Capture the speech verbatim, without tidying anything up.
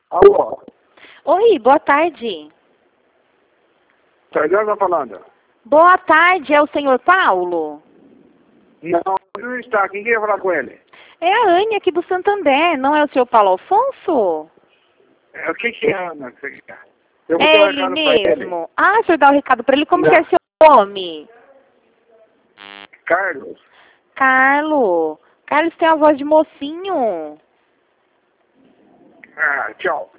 Alô? Oi, boa tarde. Sérgio tá falando? Boa tarde, é o senhor Paulo? Não, ele não está. Quem quer falar com ele? É a Anne aqui do Santander, não é o senhor Paulo Alfonso? É, o que que é, Ana? que você quer? Eu vou É dar um ele recado pra ele. mesmo. Ah, o senhor dá o recado pra ele, como Não. que é seu nome? Carlos. Carlos. Carlos tem a voz de mocinho. Ah, tchau.